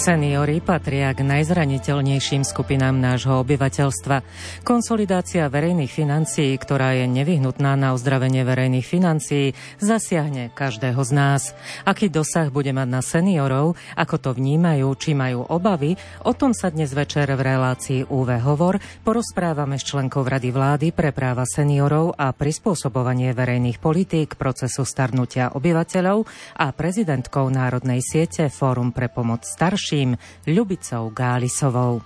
Seniori patria k najzraniteľnejším skupinám nášho obyvateľstva. Konsolidácia verejných financií, ktorá je nevyhnutná na ozdravenie verejných financií, zasiahne každého z nás. Aký dosah bude mať na seniorov, ako to vnímajú, či majú obavy, o tom sa dnes večer v relácii UV Hovor porozprávame s členkou Rady vlády pre práva seniorov a prispôsobovanie verejných politík procesu starnutia obyvateľov a prezidentkou Národnej siete Fórum pre pomoc starším Ľubicou Gálisovou.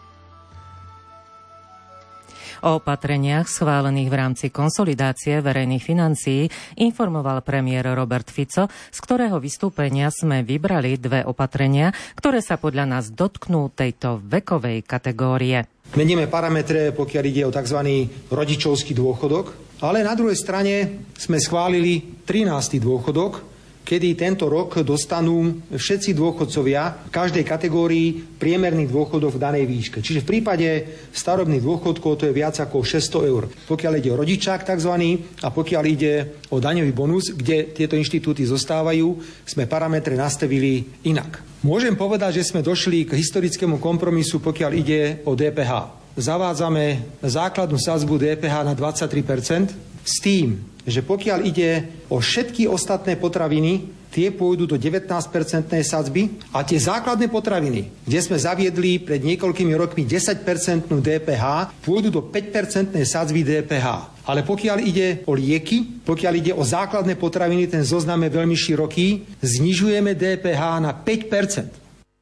O opatreniach schválených v rámci konsolidácie verejných financií informoval premiér Robert Fico, z ktorého vystúpenia sme vybrali dve opatrenia, ktoré sa podľa nás dotknú tejto vekovej kategórie. Meníme parametre, pokiaľ ide o tzv. Rodičovský dôchodok, ale na druhej strane sme schválili 13. dôchodok, kedy tento rok dostanú všetci dôchodcovia v každej kategórii priemerný dôchodok v danej výške. Čiže v prípade starobných dôchodkov to je viac ako 600 eur. Pokiaľ ide o rodičák tzv. A pokiaľ ide o daňový bonus, kde tieto inštitúty zostávajú, sme parametre nastavili inak. Môžem povedať, že sme došli k historickému kompromisu, pokiaľ ide o DPH. Zavádzame základnú sadzbu DPH na 23% s tým, že pokiaľ ide o všetky ostatné potraviny, tie pôjdu do 19% sadzby a tie základné potraviny, kde sme zaviedli pred niekoľkými rokmi 10% DPH, pôjdu do 5% sadzby DPH. Ale pokiaľ ide o lieky, pokiaľ ide o základné potraviny, ten zoznam je veľmi široký, znižujeme DPH na 5%.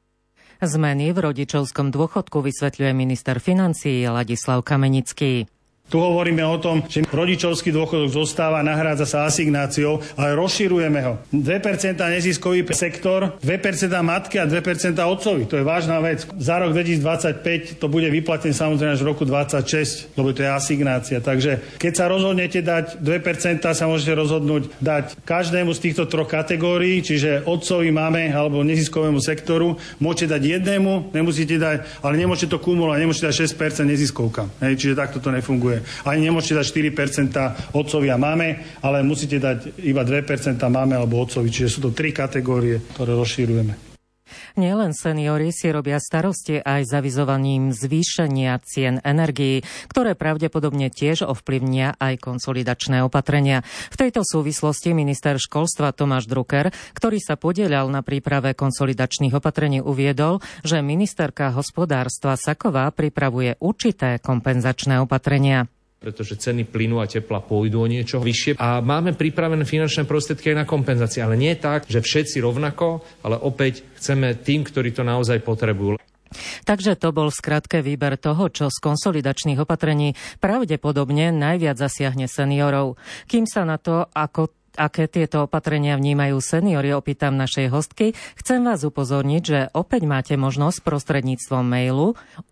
Zmeny v rodičovskom dôchodku vysvetľuje minister financií Ladislav Kamenický. Tu hovoríme o tom, že rodičovský dôchodok zostáva, nahrádza sa asignáciou, ale rozširujeme ho. 2% neziskový sektor, 2% matky a 2% otcovi. To je vážna vec. Za rok 2025 to bude vyplatené samozrejme až v roku 2026, lebo to je asignácia. Takže keď sa rozhodnete dať 2%, sa môžete rozhodnúť dať každému z týchto troch kategórií, čiže otcovi, mame alebo neziskovému sektoru. Môžete dať jednému, nemusíte dať, ale nemôžete to kumulovať, nemôžete dať 6% neziskovka. Čiže takto to nefunguje. Ani nemôžete dať 4% otcovi a máme, ale musíte dať iba 2% máme alebo otcovi. Čiže sú to tri kategórie, ktoré rozšírujeme. Nielen seniori si robia starosti aj zavizovaním zvýšenia cien energií, ktoré pravdepodobne tiež ovplyvnia aj konsolidačné opatrenia. V tejto súvislosti minister školstva Tomáš Drucker, ktorý sa podieľal na príprave konsolidačných opatrení, uviedol, že ministerka hospodárstva Saková pripravuje určité kompenzačné opatrenia. Pretože ceny plynu a tepla pôjdu o niečo vyššie. A máme pripravené finančné prostriedky aj na kompenzácie. Ale nie tak, že všetci rovnako, ale opäť chceme tým, ktorí to naozaj potrebujú. Takže to bol v skratke výber toho, čo z konsolidačných opatrení pravdepodobne najviac zasiahne seniorov. Kým sa na to, aké tieto opatrenia vnímajú seniori, opýtam našej hostky, chcem vás upozorniť, že opäť máte možnosť prostredníctvom mailu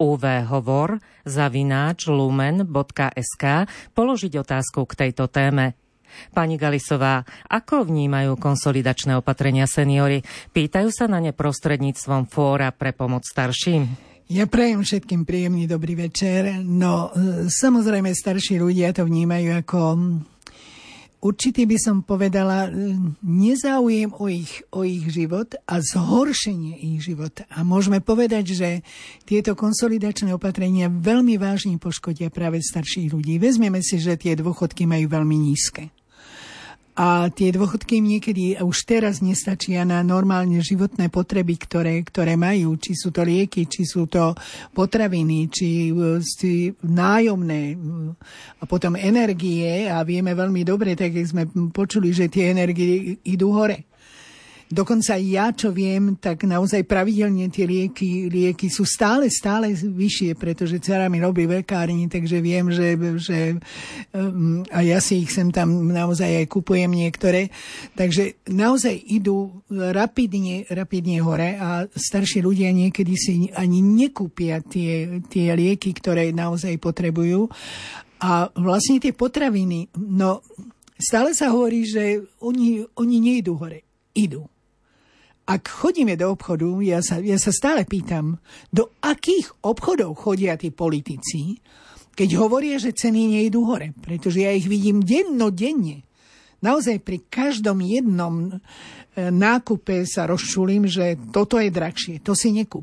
uvhovor@lumen.sk položiť otázku k tejto téme. Pani Gálisová, ako vnímajú konsolidačné opatrenia seniori? Pýtajú sa na ne prostredníctvom Fóra pre pomoc starším? Ja prajem všetkým príjemný dobrý večer. No, samozrejme, starší ľudia to vnímajú ako určite by som povedala nezáujem o ich život a zhoršenie ich života. A môžeme povedať, že tieto konsolidačné opatrenia veľmi vážne poškodia práve starších ľudí. Vezmeme si, že tie dôchodky majú veľmi nízke. A tie dôchodky niekedy už teraz nestačia na normálne životné potreby, ktoré majú. Či sú to lieky, či sú to potraviny, či nájomné a potom energie. A vieme veľmi dobre, tak jak sme počuli, že tie energie idú hore. Dokonca ja, čo viem, tak naozaj pravidelne tie lieky sú stále vyššie, pretože dcera mi robí v lekárni, takže viem, že a ja si ich sem tam naozaj aj kupujem niektoré. Takže naozaj idú rapidne hore a starší ľudia niekedy si ani nekúpia tie lieky, ktoré naozaj potrebujú. A vlastne tie potraviny, no stále sa hovorí, že oni nejdú hore, idú. Ak chodíme do obchodu, ja sa stále pýtam, do akých obchodov chodia tí politici, keď hovoria, že ceny nejdú hore. Pretože ja ich vidím dennodenne. Naozaj pri každom jednom nákupe sa rozčulím, že toto je drahšie, to si nekúpim.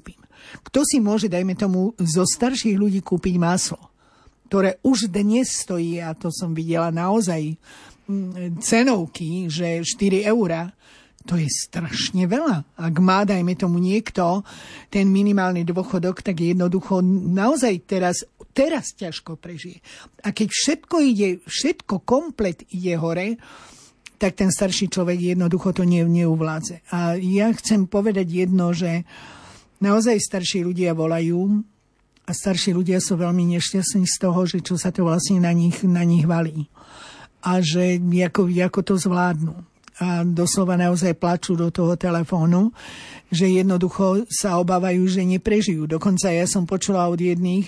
Kto si môže, dajme tomu, zo starších ľudí kúpiť maslo, ktoré už dnes stojí, a to som videla naozaj cenovky, že 4 €, to je strašne veľa. Ak má, dajme tomu niekto, ten minimálny dôchodok, tak jednoducho naozaj teraz ťažko prežije. A keď všetko komplet ide hore, tak ten starší človek jednoducho to neuvládze. A ja chcem povedať jedno, že naozaj starší ľudia volajú a starší ľudia sú veľmi nešťastní z toho, že čo sa to vlastne na nich valí. A že ako to zvládnu. A doslova naozaj plačú do toho telefónu, že jednoducho sa obávajú, že neprežijú. Dokonca ja som počula od jedných,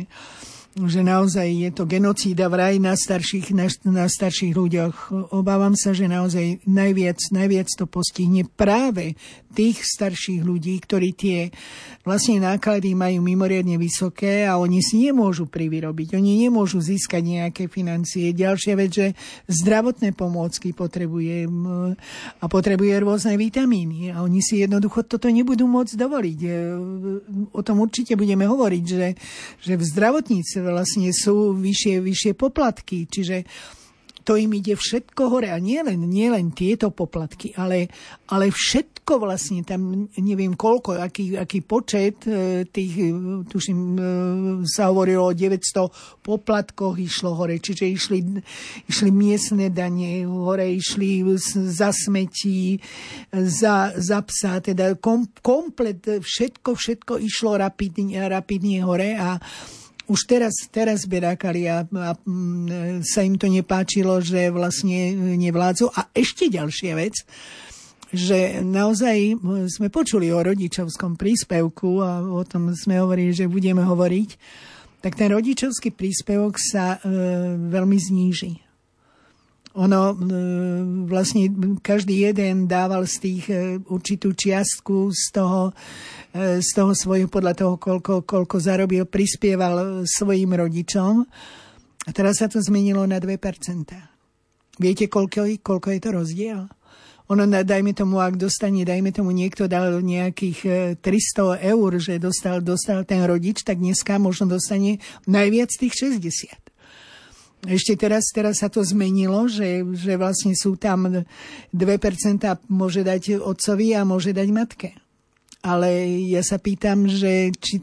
že naozaj je to genocída vraj na starších ľuďoch. Obávam sa, že naozaj najviac to postihne práve tých starších ľudí, ktorí tie vlastne náklady majú mimoriadne vysoké a oni si nemôžu privyrobiť. Oni nemôžu získať nejaké financie. Ďalšia vec, že zdravotné pomôcky potrebuje rôzne vitamíny a oni si jednoducho toto nebudú môcť dovoliť. O tom určite budeme hovoriť, že v zdravotníctve vlastne sú vyššie poplatky, čiže to im ide všetko hore a nie len tieto poplatky, ale všetko vlastne tam, neviem koľko, aký počet tých, tuším, sa hovorilo o 900 poplatkoch išlo hore, čiže išli miestne dane hore, išli za smetí, za psa, teda komplet všetko išlo rapidne hore a už teraz bedákali a sa im to nepáčilo, že vlastne nevládzu. A ešte ďalšia vec, že naozaj sme počuli o rodičovskom príspevku a o tom sme hovorili, že budeme hovoriť, tak ten rodičovský príspevok sa veľmi zníži. Ono vlastne každý jeden dával z tých určitú čiastku z toho svojho, podľa toho, koľko zarobil, prispieval svojim rodičom. A teraz sa to zmenilo na 2%. Viete, koľko je to rozdiel? Ono, dajme tomu, ak dostane, niekto dal nejakých 300 €, že dostal ten rodič, tak dneska možno dostane najviac tých 60. Ešte teraz sa to zmenilo, že vlastne sú tam 2% môže dať otcovi a môže dať matke. Ale ja sa pýtam, že či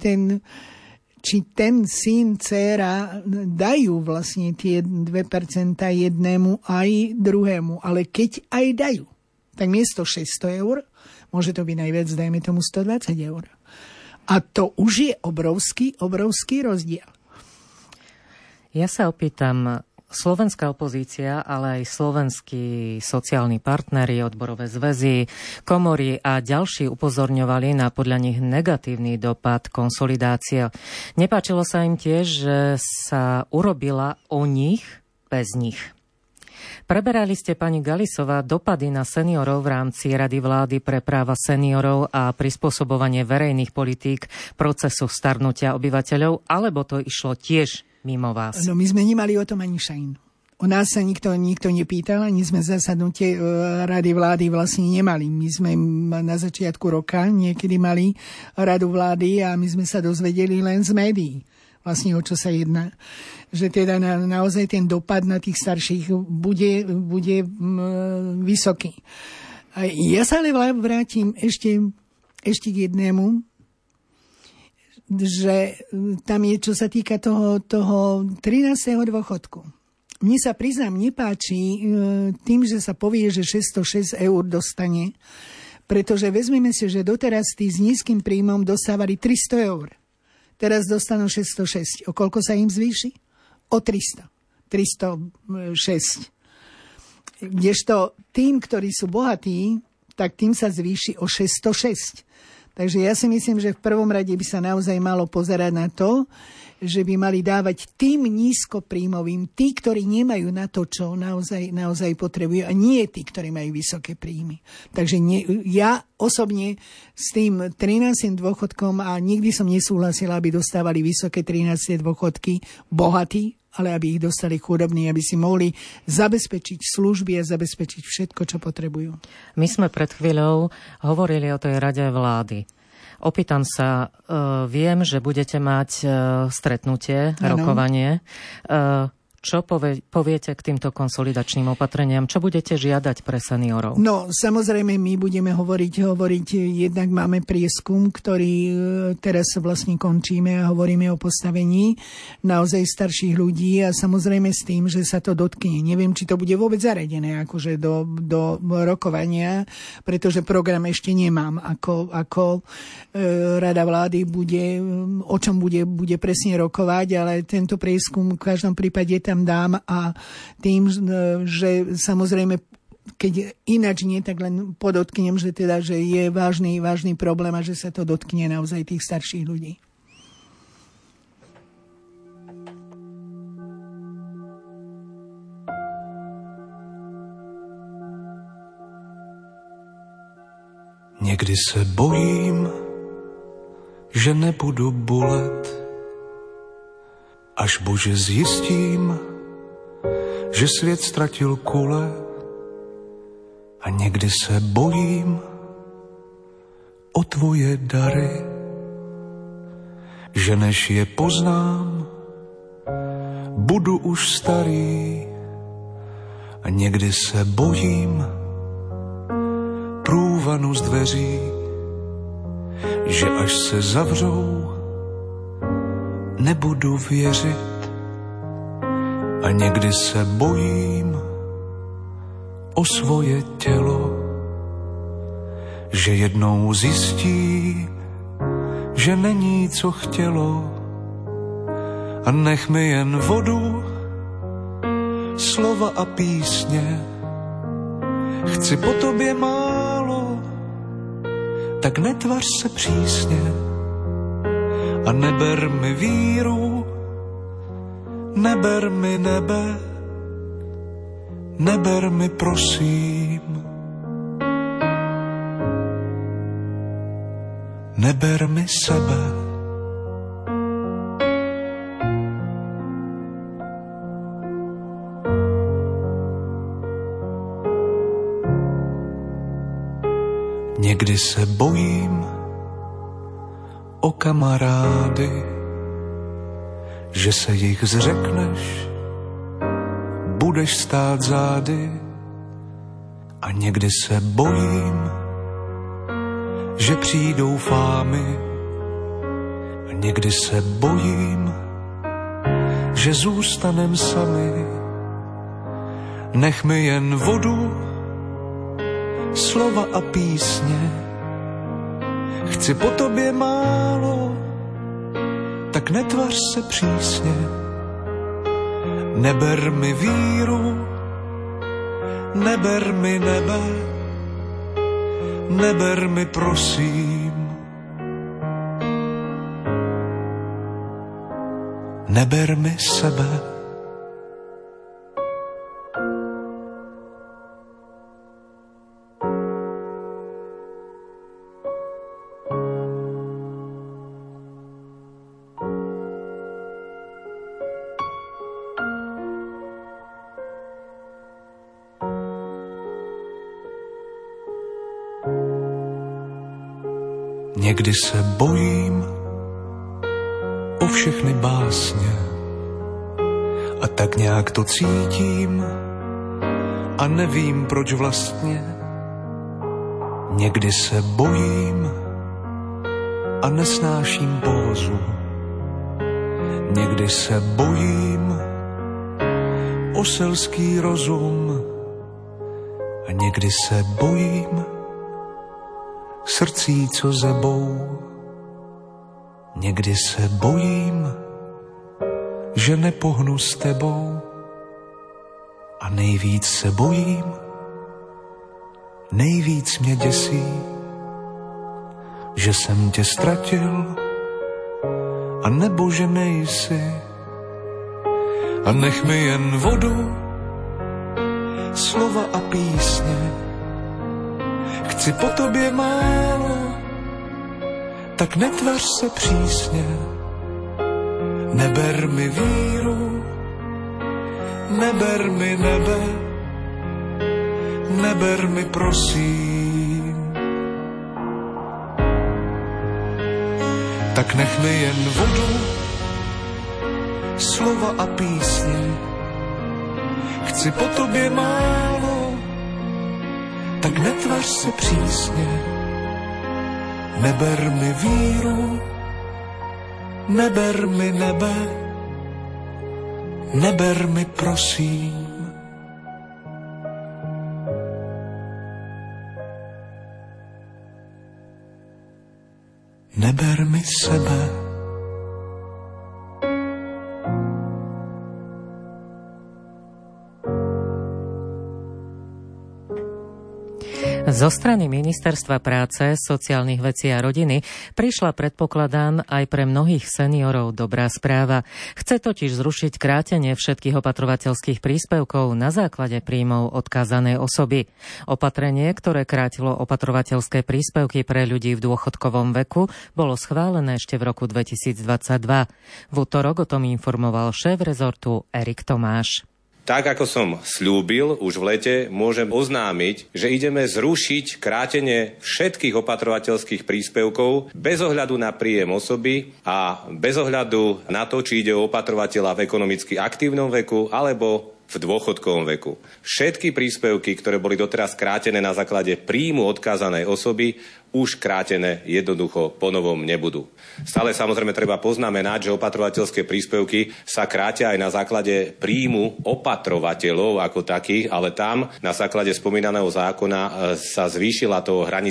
ten syn, dcéra dajú vlastne tie 2% jednému aj druhému. Ale keď aj dajú, tak miesto 600 €, môže to byť najviac, dajme tomu 120 €. A to už je obrovský rozdiel. Ja sa opýtam, slovenská opozícia, ale aj slovenskí sociálni partneri, odborové zväzy, komory a ďalší upozorňovali na podľa nich negatívny dopad konsolidácie. Nepáčilo sa im tiež, že sa urobila o nich bez nich. Preberali ste, pani Galisová, dopady na seniorov v rámci Rady vlády pre práva seniorov a prispôsobovanie verejných politík procesu starnutia obyvateľov, alebo to išlo tiež mimo vás? No, my sme nemali o tom ani šajnu. O nás sa nikto nepýtal, ani sme zasadnutie Rady vlády vlastne nemali. My sme na začiatku roka niekedy mali Radu vlády a my sme sa dozvedeli len z médií. Vlastne o čo sa jedná. Že teda naozaj ten dopad na tých starších bude vysoký. A ja sa ale vrátim ešte k jednému, že tam je, čo sa týka toho 13. dôchodku. Mne sa, priznám, nepáči tým, že sa povie, že 606 € dostane, pretože vezmeme si, že doteraz tí s nízkym príjmom dostávali 300 €. Teraz dostanú 606. O koľko sa im zvýši? O 300. 306. Kdežto tým, ktorí sú bohatí, tak tým sa zvýši o 606. Takže ja si myslím, že v prvom rade by sa naozaj malo pozerať na to, že by mali dávať tým nízkopríjmovým, tí, ktorí nemajú na to, čo naozaj potrebujú, a nie tí, ktorí majú vysoké príjmy. Takže ja osobne s tým 13. dôchodkom, a nikdy som nesúhlasila, aby dostávali vysoké 13. dôchodky bohatí, ale aby ich dostali chudobní, aby si mohli zabezpečiť služby a zabezpečiť všetko, čo potrebujú. My sme pred chvíľou hovorili o tej Rade vlády. Opýtam sa, viem, že budete mať stretnutie, rokovanie. Čo poviete k týmto konsolidačným opatreniam? Čo budete žiadať pre seniorov? No, samozrejme, my budeme hovoriť, jednak máme prieskum, ktorý teraz vlastne končíme a hovoríme o postavení naozaj starších ľudí a samozrejme s tým, že sa to dotkne. Neviem, či to bude vôbec zaradené akože do rokovania, pretože program ešte nemám, ako Rada vlády bude, o čom bude presne rokovať, ale tento prieskum v každom prípade tam dám a tým, že samozrejme, keď ináč nie, tak len podotknem, že je vážny problém a že sa to dotkne naozaj tých starších ľudí. Někdy se bojím, že nebudu bolet, až Bože zjistím, že svět ztratil kule. A někdy se bojím o tvoje dary, že než je poznám, budu už starý. A někdy se bojím průvanu z dveří, že až se zavřou, nebudu věřit. A někdy se bojím o svoje tělo, že jednou zjistí, že není co chtělo. A nech mi jen vodu, slova a písně. Chci po tobě málo, tak netvař se přísně. A neber mi víru, neber mi nebe, neber mi prosím. Neber mi sebe. Někdy se bojím o kamarády, že se jich zřekneš, budeš stát zády. A někdy se bojím, že přijdou fámy. A někdy se bojím, že zůstanem sami. Nech mi jen vodu, slova a písně. Chci po tobě málo, tak netvař se přísně. Neber mi víru, neber mi nebe, neber mi prosím. Neber mi sebe. Někdy se bojím o všechny básně a tak nějak to cítím a nevím, proč vlastně. Někdy se bojím a nesnáším pózu. Někdy se bojím o selský rozum a někdy se bojím srdcí, co zebou. Někdy se bojím, že nepohnu s tebou. A nejvíc se bojím, nejvíc mě děsí, že jsem tě ztratil, a nebo že nejsi. A nech mi jen vodu, slova a písně. Chci po tobě málo, tak netvař se přísně. Neber mi víru, neber mi nebe, neber mi prosím. tak nech mi jen vodu, slova a písně. Chci po tobě málo, tak netvař se přísně. Neber mi víru, neber mi nebe, neber mi prosím. Neber mi sebe. Zo strany Ministerstva práce, sociálnych vecí a rodiny prišla, predpokladám, aj pre mnohých seniorov dobrá správa. Chce totiž zrušiť krátenie všetkých opatrovateľských príspevkov na základe príjmov odkázanej osoby. Opatrenie, ktoré krátilo opatrovateľské príspevky pre ľudí v dôchodkovom veku, bolo schválené ešte v roku 2022. V utorok o tom informoval šéf rezortu Erik Tomáš. Tak, ako som sľúbil už v lete, môžem oznámiť, že ideme zrušiť krátenie všetkých opatrovateľských príspevkov bez ohľadu na príjem osoby a bez ohľadu na to, či ide o opatrovateľa v ekonomicky aktívnom veku alebo v dôchodkovom veku. Všetky príspevky, ktoré boli doteraz krátené na základe príjmu odkázanej osoby, už krátené jednoducho ponovom nebudú. Stále samozrejme treba poznamenať, že opatrovateľské príspevky sa krátia aj na základe príjmu opatrovateľov ako takých, ale tam na základe spomínaného zákona sa zvýšila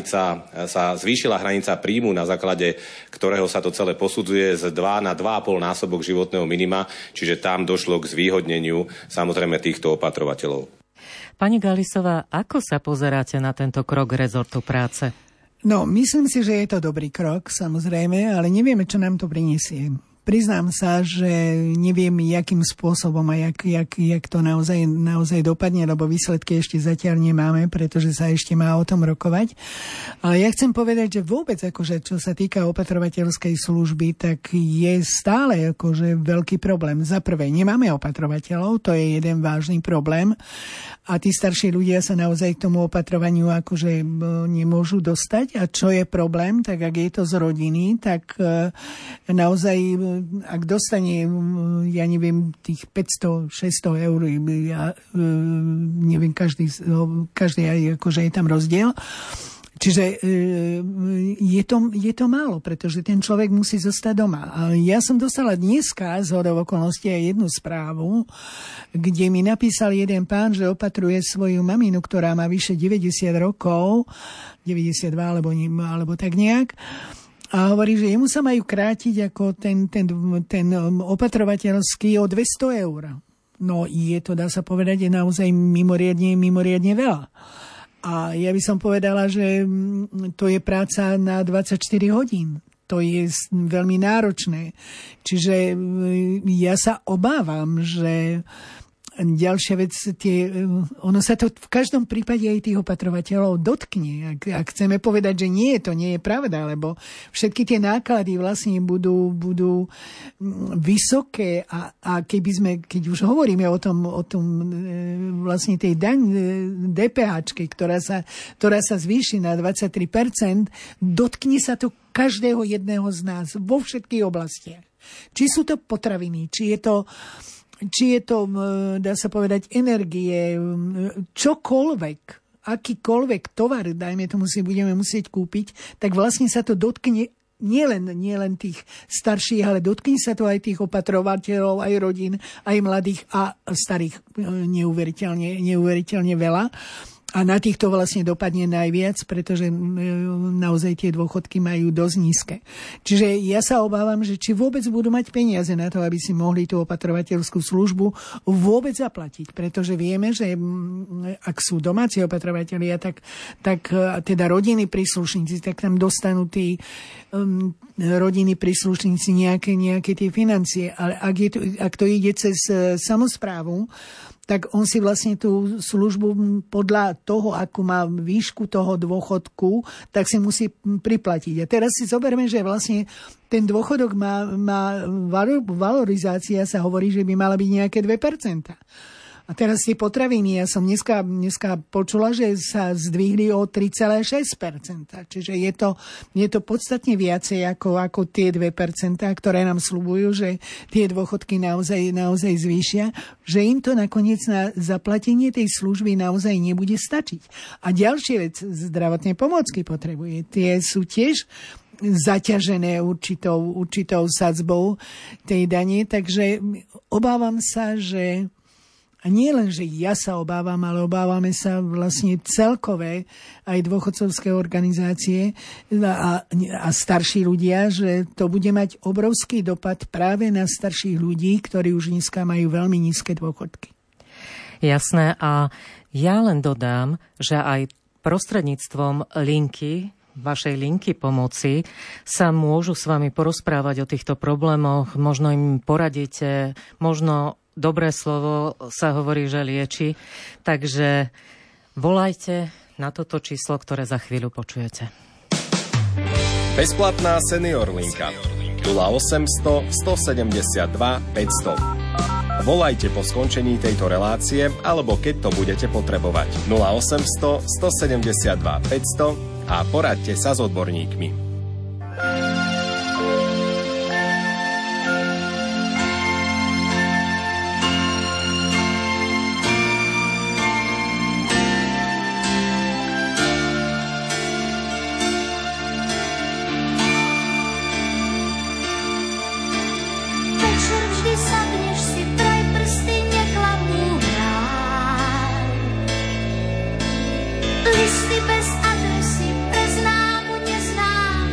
hranica príjmu, na základe ktorého sa to celé posudzuje z 2 na 2,5 násobok životného minima, čiže tam došlo k zvýhodneniu samozrejme týchto opatrovateľov. Pani Galisová, ako sa pozeráte na tento krok rezortu práce? No, myslím si, že je to dobrý krok, samozrejme, ale nevieme, čo nám to prinesie. Priznám sa, že neviem, jakým spôsobom a jak to naozaj dopadne, lebo výsledky ešte zatiaľ nemáme, pretože sa ešte má o tom rokovať. Ale ja chcem povedať, že vôbec, akože, čo sa týka opatrovateľskej služby, tak je stále akože veľký problém. Za prvé, nemáme opatrovateľov, to je jeden vážny problém. A tí starší ľudia sa naozaj k tomu opatrovaniu akože nemôžu dostať. A čo je problém, tak ak je to z rodiny, tak naozaj, ak dostane, ja neviem, tých 500-600 eur, ja neviem, každý aj akože je tam rozdiel. Čiže je to málo, pretože ten človek musí zostať doma. A ja som dostala dneska zhodou okolností aj jednu správu, kde mi napísal jeden pán, že opatruje svoju maminu, ktorá má vyše 90 rokov, 92 alebo tak nejak. A hovorí, že jemu sa majú krátiť ako ten opatrovateľský o 200 eur. No je to, dá sa povedať, je naozaj mimoriadne veľa. A ja by som povedala, že to je práca na 24 hodín. To je veľmi náročné. Čiže ja sa obávam, že ďalšia vec, ono sa to v každom prípade aj tých opatrovateľov dotkne. Ak chceme povedať, že nie je pravda, lebo všetky tie náklady vlastne budú vysoké a keď už hovoríme o tom vlastne tej DPH, ktorá sa zvýši na 23%, dotkne sa to každého jedného z nás vo všetkých oblastiach. Či sú to potraviny, či je to, dá sa povedať, energie, čokoľvek, akýkoľvek tovar, dajme tomu, si budeme musieť kúpiť, tak vlastne sa to dotkne nielen tých starších, ale dotkne sa to aj tých opatrovateľov, aj rodín, aj mladých a starých neuveriteľne veľa. A na týchto vlastne dopadne najviac, pretože naozaj tie dôchodky majú dosť nízke. Čiže ja sa obávam, že či vôbec budú mať peniaze na to, aby si mohli tú opatrovateľskú službu vôbec zaplatiť. Pretože vieme, že ak sú domáci opatrovatelia, tak teda rodiny príslušníci, tak tam dostanú tí rodiny príslušníci nejaké tie financie. Ale ak to ide cez samosprávu, tak on si vlastne tú službu podľa toho, akú má výšku toho dôchodku, tak si musí priplatiť. A teraz si zoberme, že vlastne ten dôchodok má valorizácia, sa hovorí, že by mala byť nejaké 2%. A teraz tie potraviny, ja som dneska počula, že sa zdvihli o 3,6%. Čiže je to podstatne viacej ako tie 2%, ktoré nám sľubujú, že tie dôchodky naozaj zvýšia, že im to nakoniec na zaplatenie tej služby naozaj nebude stačiť. A ďalšia vec, zdravotné pomôcky potrebuje. Tie sú tiež zaťažené určitou sadzbou tej dane, takže obávam sa, že a nie len, že ja sa obávam, ale obávame sa vlastne celkové aj dôchodcovské organizácie a starší ľudia, že to bude mať obrovský dopad práve na starších ľudí, ktorí už dneska majú veľmi nízke dôchodky. Jasné, a ja len dodám, že aj prostredníctvom vašej linky pomoci sa môžu s vami porozprávať o týchto problémoch, možno im poradíte, možno dobré slovo sa hovorí, že lieči. Takže volajte na toto číslo, ktoré za chvíľu počujete. Bezplatná senior linka 0800 172 500. Volajte po skončení tejto relácie alebo keď to budete potrebovať 0800 172 500 a poradte sa s odborníkmi. Listy bez adresy, pre známu, neznámu.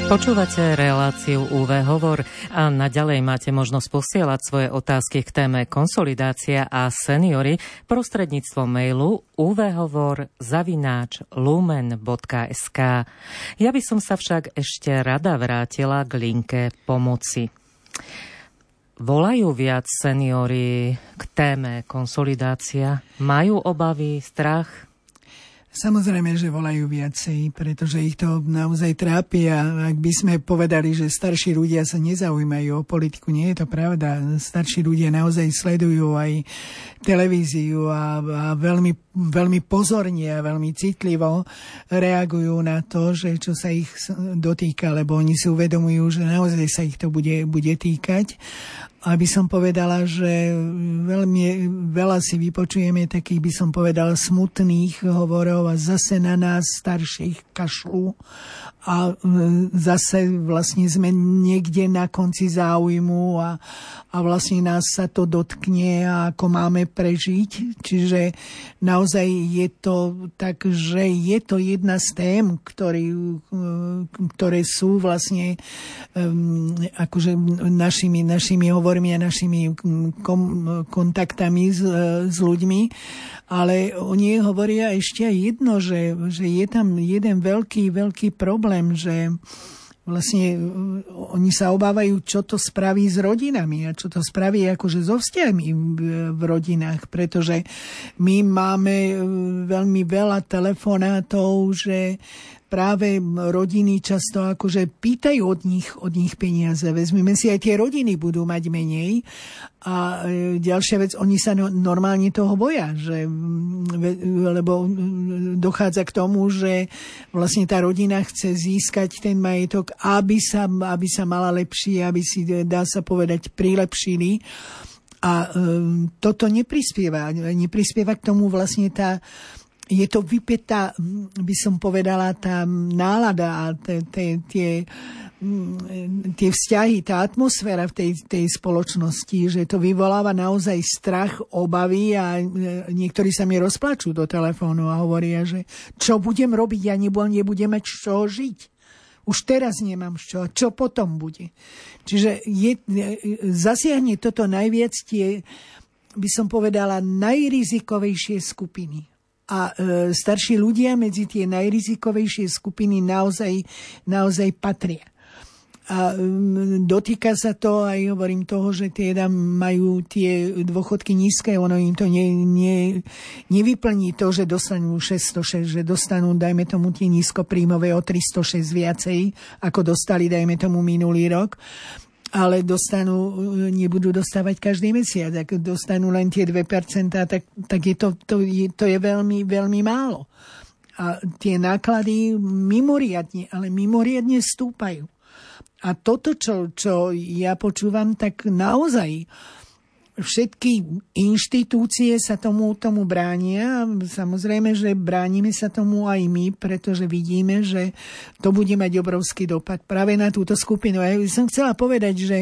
Počúvate reláciu UV Hovor a naďalej máte možnosť posielať svoje otázky k téme konsolidácia a seniory prostredníctvom mailu uvhovor@lumen.sk. Ja by som sa však ešte rada vrátila k linke pomoci. Volajú viac seniory k téme konsolidácia? Majú obavy, strach? Samozrejme, že volajú viacej, pretože ich to naozaj trápi a ak by sme povedali, že starší ľudia sa nezaujímajú o politiku, nie je to pravda. Starší ľudia naozaj sledujú aj televíziu a veľmi, veľmi pozorne a veľmi citlivo reagujú na to, že čo sa ich dotýka, lebo oni si uvedomujú, že naozaj sa ich to bude týkať. Aby som povedala, že veľmi veľa si vypočujeme takých, by som povedala, smutných hovorov a zase na nás starších kašľú a zase vlastne sme niekde na konci záujmu a vlastne nás sa to dotkne a ako máme prežiť. Čiže naozaj je to tak, že je to jedna z tém, ktoré sú vlastne akože našimi hovormi a našimi kontaktami s ľuďmi. Ale oni hovoria ešte aj jedno, že je tam jeden veľký problém, že vlastne oni sa obávajú, čo to spraví s rodinami a čo to spraví akože so vzťahmi v rodinách, pretože my máme veľmi veľa telefonátov, že práve rodiny často akože pýtajú od nich peniaze. Vezmeme si, aj tie rodiny budú mať menej. A ďalšia vec, oni sa normálne toho boja, lebo dochádza k tomu, že vlastne tá rodina chce získať ten majetok, aby sa mala lepšie, aby si, dá sa povedať, prilepšili. A toto neprispieva. Neprispieva k tomu vlastne je to vypätá, by som povedala, tá nálada a tie vzťahy, tá atmosféra v tej spoločnosti, že to vyvoláva naozaj strach, obavy a niektorí sa mi rozplačú do telefónu a hovoria, že čo budem robiť, ja nebudem mať z čoho žiť. Už teraz nemám z čoho, čo potom bude. Čiže zasiahne toto najviac tie, by som povedala, najrizikovejšie skupiny. A starší ľudia medzi tie najrizikovejšie skupiny naozaj patria. A dotýka sa to, aj hovorím toho, že teda majú tie dôchodky nízke, ono im to nevyplní to, že dostanú 606, že dostanú, dajme tomu, tie nízkopríjmové o 306 viacej, ako dostali, dajme tomu, minulý rok. Ale nebudú dostávať každý mesiac. Ak dostanú len tie 2%, tak je to je veľmi, veľmi málo. A tie náklady mimoriadne stúpajú. A toto, čo ja počúvam, tak naozaj všetky inštitúcie sa tomu bránia. Samozrejme, že bránime sa tomu aj my, pretože vidíme, že to bude mať obrovský dopad práve na túto skupinu. A ja som chcela povedať, že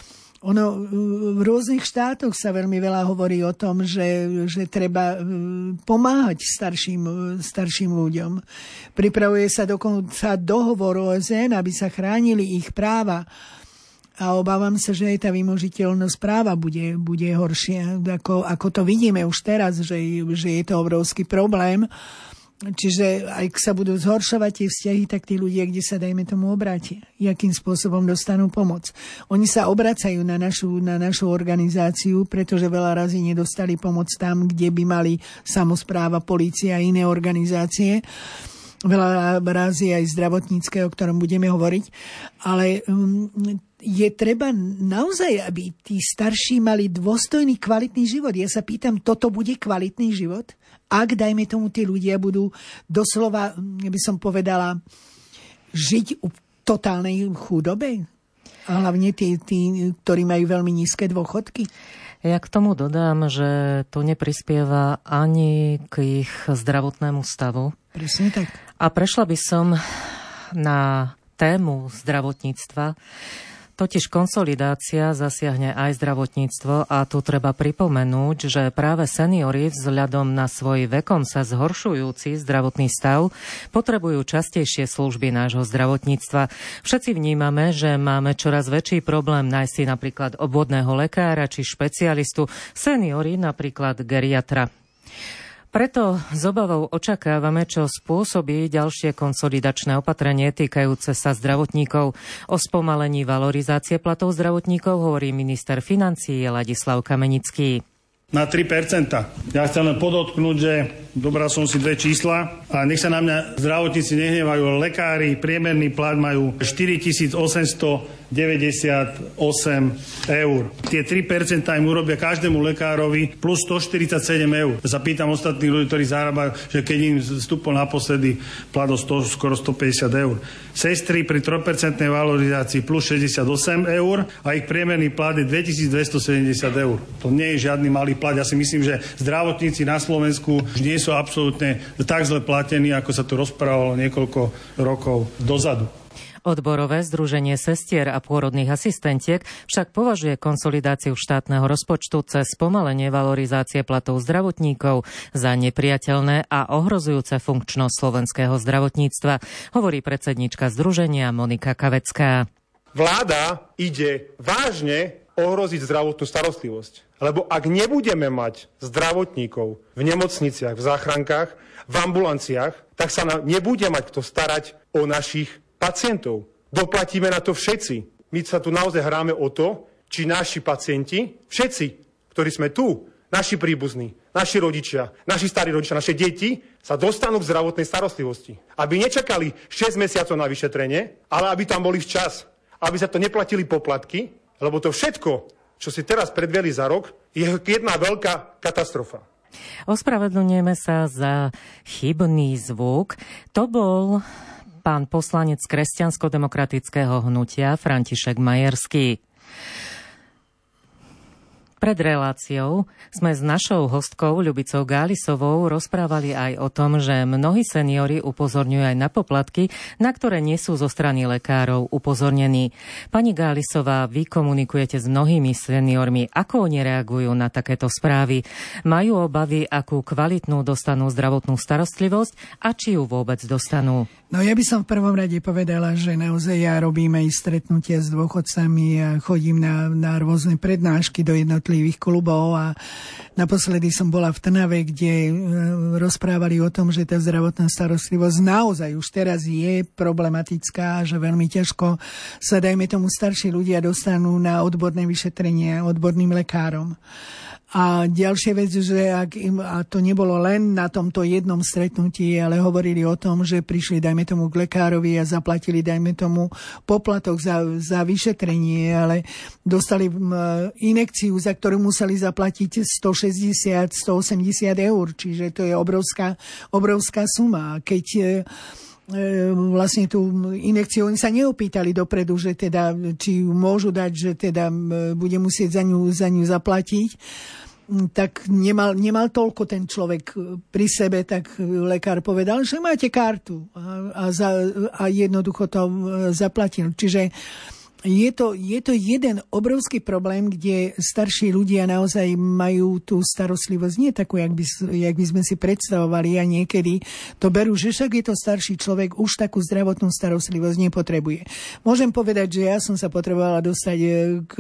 v rôznych štátoch sa veľmi veľa hovorí o tom, že treba pomáhať starším ľuďom. Pripravuje sa dokonca dohovor OSN, aby sa chránili ich práva. A obávam sa, že aj tá vymožiteľnosť práva bude horšia. Ako to vidíme už teraz, že je to obrovský problém. Čiže ak sa budú zhoršovať tie vzťahy, tak tí ľudia, kde sa, dajme tomu, obrátia, akým spôsobom dostanú pomoc. Oni sa obracajú na našu organizáciu, pretože veľa razy nedostali pomoc tam, kde by mali samospráva, polícia a iné organizácie. Veľa razy aj zdravotnícke, o ktorom budeme hovoriť. Ale je treba naozaj, aby tí starší mali dôstojný, kvalitný život. Ja sa pýtam, toto bude kvalitný život? Ak, dajme tomu, tí ľudia budú doslova, by som povedala, žiť v totálnej chudobe? A hlavne tí, ktorí majú veľmi nízke dôchodky? Ja k tomu dodám, že to neprispieva ani k ich zdravotnému stavu. Presne tak. A prešla by som na tému zdravotníctva. Totiž konsolidácia zasiahne aj zdravotníctvo a tu treba pripomenúť, že práve seniori vzhľadom na svoj vekom sa zhoršujúci zdravotný stav potrebujú častejšie služby nášho zdravotníctva. Všetci vnímame, že máme čoraz väčší problém nájsť si napríklad obvodného lekára či špecialistu, seniori napríklad geriatra. Preto s obavou očakávame, čo spôsobí ďalšie konsolidačné opatrenie týkajúce sa zdravotníkov. O spomalení valorizácie platov zdravotníkov hovorí minister financií Ladislav Kamenický. Na 3%. Ja chcem len podotknúť, že dobral som si dve čísla a nech sa na mňa zdravotníci nehnevajú. Lekári priemerný plat majú 4898 eur. Tie 3% im urobia každému lekárovi plus 147 eur. Zapýtam ostatných ľudí, ktorí zarábajú, že keď im vstúpol naposledy plat o skoro 150 eur. Sestry pri 3% valorizácii plus 68 eur a ich priemerný plat je 2270 eur. To nie je žiadny malý plat. Ja si myslím, že zdravotníci na Slovensku už nie sú absolútne tak zle platení, ako sa tu rozprávalo niekoľko rokov dozadu. Odborové združenie sestier a pôrodných asistentiek však považuje konsolidáciu štátneho rozpočtu cez spomalenie valorizácie platov zdravotníkov za nepriateľné a ohrozujúce funkčnosť slovenského zdravotníctva, hovorí predsednička združenia Monika Kavecká. Vláda ide vážne ohroziť zdravotnú starostlivosť. Lebo ak nebudeme mať zdravotníkov v nemocniciach, v záchrankách, v ambulanciách, tak sa nebude mať kto starať o našich pacientov. Doplatíme na to všetci. My sa tu naozaj hráme o to, či naši pacienti, všetci, ktorí sme tu, naši príbuzní, naši rodičia, naši starí rodičia, naše deti, sa dostanú k zdravotnej starostlivosti. Aby nečakali 6 mesiacov na vyšetrenie, ale aby tam boli včas. Aby sa to neplatili poplatky, lebo to všetko, čo si teraz predvieli za rok, je jedna veľká katastrofa. Ospravedlňujeme sa za chybný zvuk. To bol pán poslanec Kresťansko-demokratického hnutia František Majerský. Pred reláciou sme s našou hostkou Ľubicou Gálisovou rozprávali aj o tom, že mnohí seniori upozorňujú aj na poplatky, na ktoré nie sú zo strany lekárov upozornení. Pani Gálisová, vy komunikujete s mnohými seniormi. Ako oni reagujú na takéto správy? Majú obavy, akú kvalitnú dostanú zdravotnú starostlivosť a či ju vôbec dostanú? No ja by som v prvom rade povedala, že naozaj ja robím aj stretnutia s dôchodcami a chodím na rôzne prednášky do jednotlivých klubov a naposledy som bola v Trnave, kde rozprávali o tom, že tá zdravotná starostlivosť naozaj už teraz je problematická, že veľmi ťažko sa, dajme tomu, starší ľudia dostanú na odborné vyšetrenie odborným lekárom. A ďalšia vec, že a to nebolo len na tomto jednom stretnutí, ale hovorili o tom, že prišli, dajme tomu, k lekárovi a zaplatili, dajme tomu, poplatok za vyšetrenie, ale dostali injekciu, za ktorú museli zaplatiť 160, 180 eur, čiže to je obrovská suma. Keď vlastne tú injekciu oni sa neopýtali dopredu, že teda, či ju môžu dať, že teda bude musieť za ňu zaplatiť, tak nemal toľko ten človek pri sebe, tak lekár povedal, že máte kartu a jednoducho to zaplatil. Čiže je to jeden obrovský problém, kde starší ľudia naozaj majú tú starostlivosť nie takú, jak by sme si predstavovali, a niekedy to berú, že však je to starší človek, už takú zdravotnú starostlivosť nepotrebuje. Môžem povedať, že ja som sa potrebovala dostať k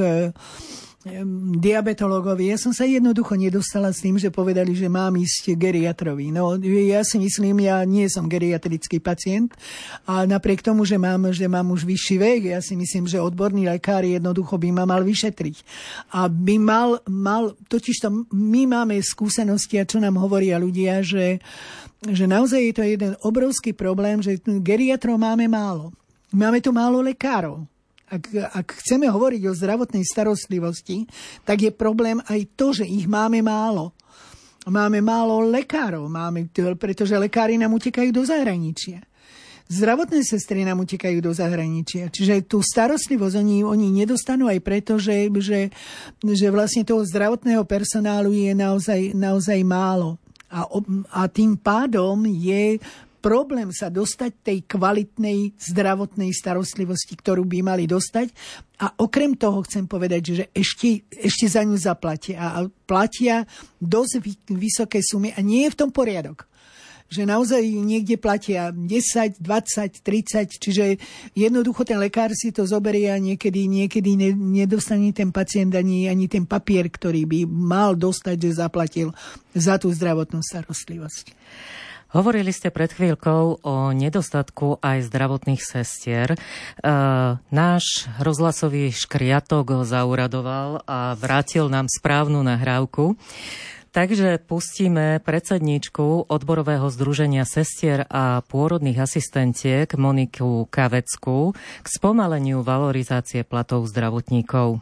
diabetológovi. Ja som sa jednoducho nedostala s tým, že povedali, že mám ísť geriatrovi. No, ja si myslím, ja nie som geriatrický pacient a napriek tomu, že mám už vyšší vek, ja si myslím, že odborný lekár jednoducho by ma mal vyšetriť. A by mal totižto my máme skúsenosti, a čo nám hovoria ľudia, že naozaj je to jeden obrovský problém, že geriatrov máme málo. Máme tu málo lekárov. Ak chceme hovoriť o zdravotnej starostlivosti, tak je problém aj to, že ich máme málo. Máme málo lekárov, pretože lekári nám utekajú do zahraničia. Zdravotné sestry nám utekajú do zahraničia. Čiže tú starostlivosť oni nedostanú aj preto, že vlastne toho zdravotného personálu je naozaj málo. A tým pádom je problém sa dostať tej kvalitnej zdravotnej starostlivosti, ktorú by mali dostať. A okrem toho chcem povedať, že ešte za ňu zaplatia. A platia dosť vysoké sumy a nie je v tom poriadok. Že naozaj niekde platia 10, 20, 30, čiže jednoducho ten lekár si to zoberie a niekedy nedostane ten pacient ani ten papier, ktorý by mal dostať, že zaplatil za tú zdravotnú starostlivosť. Hovorili ste pred chvíľkou o nedostatku aj zdravotných sestier. Náš rozhlasový škriatok zauradoval a vrátil nám správnu nahrávku. Takže pustíme predsedníčku Odborového združenia sestier a pôrodných asistentiek Moniku Kaveckú k spomaleniu valorizácie platov zdravotníkov.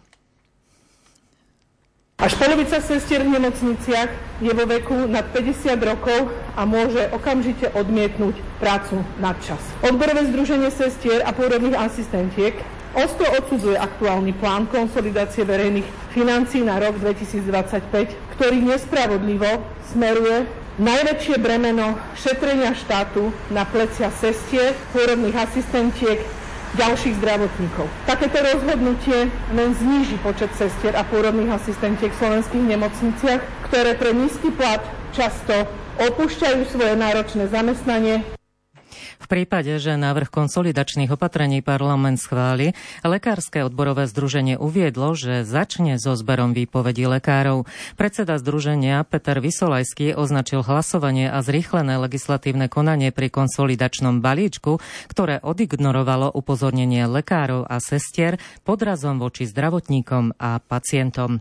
Až polovica sestier v nemocniciach je vo veku nad 50 rokov a môže okamžite odmietnúť prácu nadčas. Odborové združenie sestier a pôrodných asistentiek ostro odsudzuje aktuálny plán konsolidácie verejných financií na rok 2025, ktorý nespravodlivo smeruje najväčšie bremeno šetrenia štátu na plecia sestier, pôrodných asistentiek, ďalších zdravotníkov. Takéto rozhodnutie len zníži počet sestier a pôrodných asistentiek v slovenských nemocniciach, ktoré pre nízky plat často opúšťajú svoje náročné zamestnanie. V prípade, že návrh konsolidačných opatrení parlament schváli, Lekárske odborové združenie uviedlo, že začne so zberom výpovedí lekárov. Predseda združenia Peter Vysolajský označil hlasovanie a zrýchlené legislatívne konanie pri konsolidačnom balíčku, ktoré odignorovalo upozornenie lekárov a sestier podrazom voči zdravotníkom a pacientom.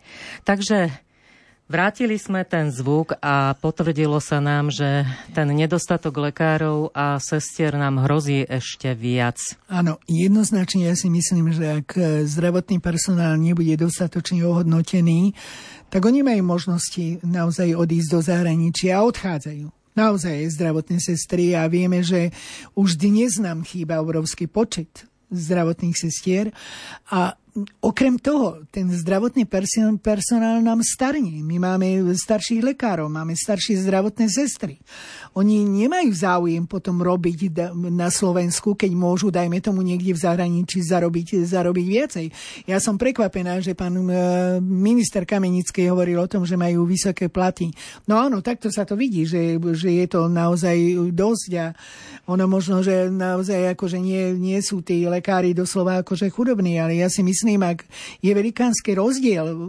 Takže vrátili sme ten zvuk a potvrdilo sa nám, že ten nedostatok lekárov a sestier nám hrozí ešte viac. Áno, jednoznačne ja si myslím, že ak zdravotný personál nebude dostatočne ohodnotený, tak oni majú možnosti naozaj odísť do zahraničia a odchádzajú. Naozaj zdravotné sestry a vieme, že už dnes nám chýba obrovský počet zdravotných sestier a okrem toho, ten zdravotný personál nám starne. My máme starších lekárov, máme staršie zdravotné sestry. Oni nemajú záujem potom robiť na Slovensku, keď môžu, dajme tomu, niekde v zahraničí zarobiť viacej. Ja som prekvapená, že pán minister Kamenický hovoril o tom, že majú vysoké platy. No áno, takto sa to vidí, že je to naozaj dosť a ono možno, že naozaj akože nie sú tí lekári doslova akože chudobní, ale ja si myslím, ak je velikánsky rozdiel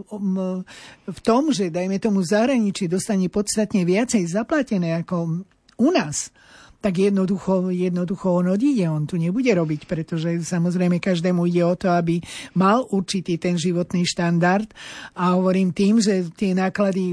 v tom, že dajme tomu v zahraničí dostane podstatne viacej zaplatené ako u nás, tak jednoducho on odíde, on tu nebude robiť, pretože samozrejme každému ide o to, aby mal určitý ten životný štandard a hovorím tým, že tie náklady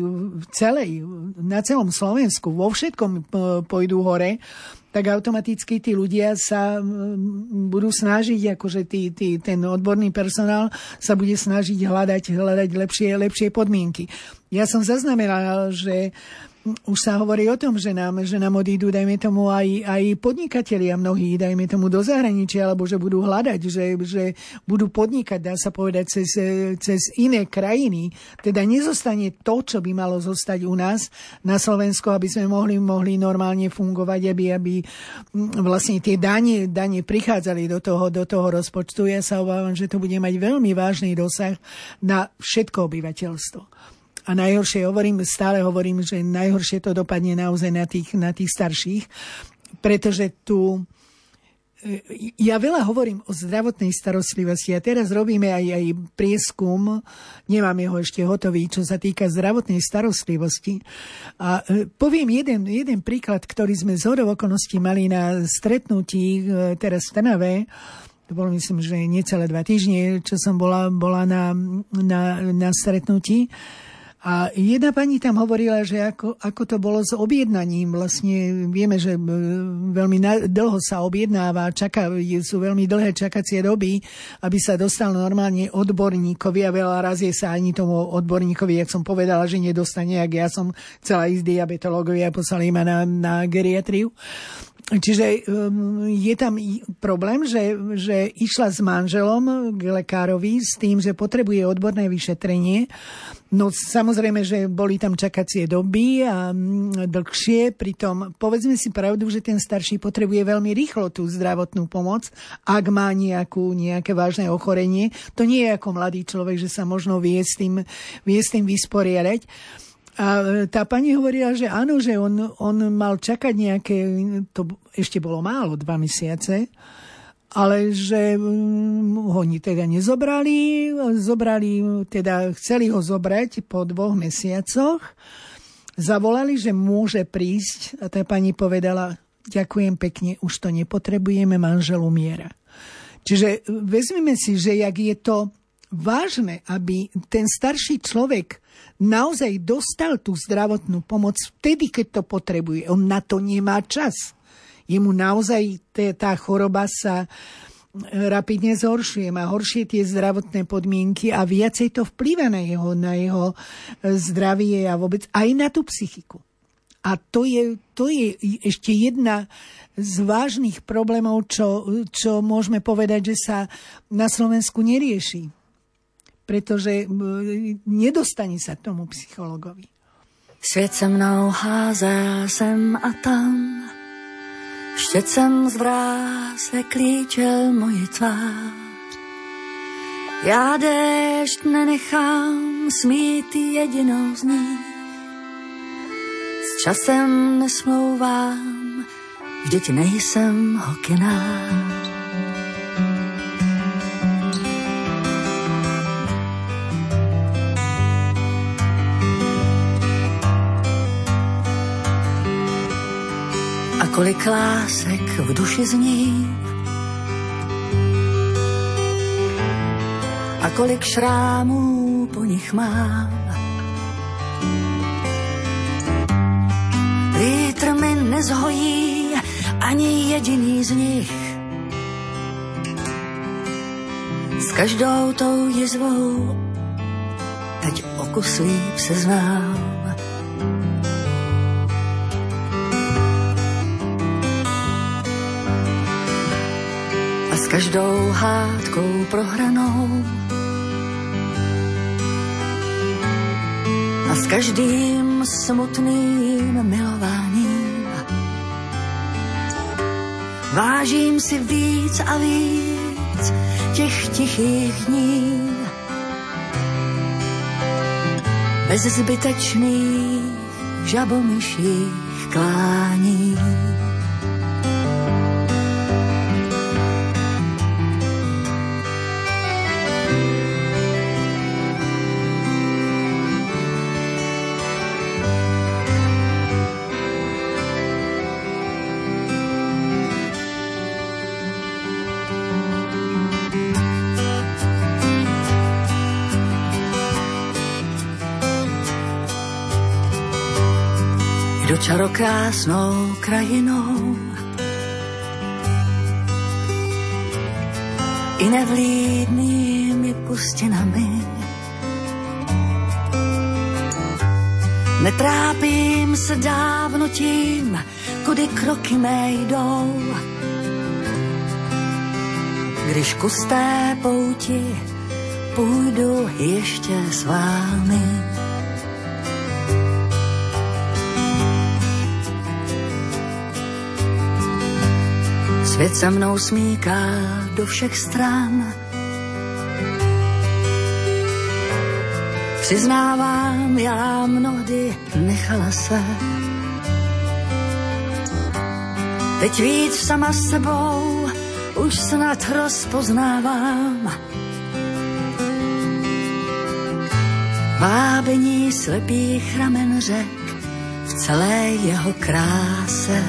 na celom Slovensku vo všetkom pôjdu hore, tak automaticky tí ľudia sa budú snažiť, akože ten odborný personál sa bude snažiť hľadať lepšie podmienky. Ja som zaznamenala, že už sa hovorí o tom, že nám odídu, dajme tomu, aj podnikatelia mnohí, dajme tomu do zahraničia, alebo že budú hľadať, že budú podnikať, dá sa povedať, cez iné krajiny. Teda nezostane to, čo by malo zostať u nás na Slovensku, aby sme mohli normálne fungovať, aby vlastne tie dane prichádzali do toho rozpočtu. Ja sa obávam, že to bude mať veľmi vážny dosah na všetko obyvateľstvo. A stále hovorím, že najhoršie to dopadne naozaj na tých starších, pretože ja veľa hovorím o zdravotnej starostlivosti a teraz robíme aj prieskum, nemáme ho ešte hotový, čo sa týka zdravotnej starostlivosti. A poviem jeden príklad, ktorý sme zhodou okolností mali na stretnutí teraz v Trnave. To bolo, myslím, že necelé 2 týždne, čo som bola na stretnutí. A jedna pani tam hovorila, že ako to bolo s objednaním. Vlastne vieme, že veľmi dlho sa objednáva, sú veľmi dlhé čakacie doby, aby sa dostal normálne odborníkovi a veľa razy sa ani tomu odborníkovi, jak som povedala, že nedostane, ak ja som chcela ísť diabetológovi a poslali ma na geriatriu. Čiže je tam problém, že išla s manželom k lekárovi s tým, že potrebuje odborné vyšetrenie. No samozrejme, že boli tam čakacie doby a dlhšie. Pritom povedzme si pravdu, že ten starší potrebuje veľmi rýchlo tú zdravotnú pomoc, ak má nejaké vážne ochorenie. To nie je ako mladý človek, že sa možno vie s tým vysporiadať. A tá pani hovorila, že áno, že on mal čakať nejaké, to ešte bolo málo, 2 mesiace, ale že ho teda nezobrali, chceli ho zobrať po 2 mesiacoch, zavolali, že môže prísť a tá pani povedala, ďakujem pekne, už to nepotrebujeme, manžel umiera. Čiže vezmeme si, že jak je to vážne, aby ten starší človek naozaj dostal tú zdravotnú pomoc vtedy, keď to potrebuje. On na to nemá čas. Jemu naozaj tá choroba sa rapidne zhoršuje, má horšie tie zdravotné podmienky a viacej to vplýva na jeho zdravie a vôbec aj na tú psychiku. A to je ešte jedna z vážnych problémov, čo môžeme povedať, že sa na Slovensku nerieši. Pretože nedostane sa tomu psychologovi. Svět se mnou házel sem a tam, štětcem z vrásek klíčel moji tvář. Já déšť nenechám smít jedinou z nich. S časem nesmlouvám, vždyť nejsem hokynář. A kolik lásek v duši zní a kolik šrámů po nich mám. Vítr mi nezhojí ani jediný z nich. S každou tou jizvou teď o kus líp se znám. A s každou hádkou prohranou a s každým smutným milováním vážím si víc a víc těch tichých dní bez zbytečných žabomyších klání. Čarokrásnou krajinou i nevlídnými pustinami. Netrápím se dávno tím, kudy kroky mé jdou. Když kus té pouti půjdu ještě s vámi. Svět se mnou smíká do všech stran. Přiznávám, já mnohdy nechala se. Teď víc sama s sebou už snad rozpoznávám. Vábení slepých ramen řek v celé jeho kráse.